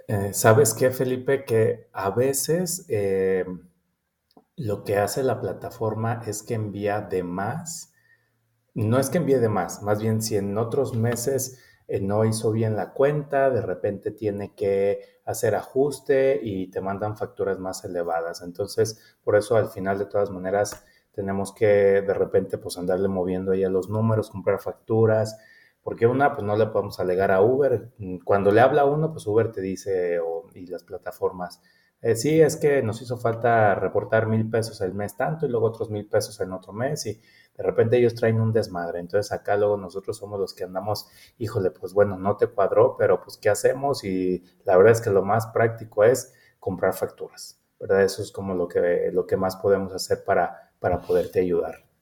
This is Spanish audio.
¿Sabes qué, Felipe? Que a veces lo que hace la plataforma es que envía de más. No es que envíe de más bien si en otros meses no hizo bien la cuenta, de repente tiene que hacer ajuste y te mandan facturas más elevadas. Entonces, por eso al final de todas maneras tenemos que de repente pues andarle moviendo ahí a los números, comprar facturas, porque una pues no le podemos alegar a Uber. Cuando le habla a uno, pues Uber te dice y las plataformas. Sí, es que nos hizo falta reportar 1,000 pesos el mes tanto y luego otros 1,000 pesos en otro mes y de repente ellos traen un desmadre. Entonces acá luego nosotros somos los que andamos, híjole, pues bueno, no te cuadró, pero pues ¿qué hacemos? Y la verdad es que lo más práctico es comprar facturas, ¿verdad? Eso es como lo que más podemos hacer para poderte ayudar.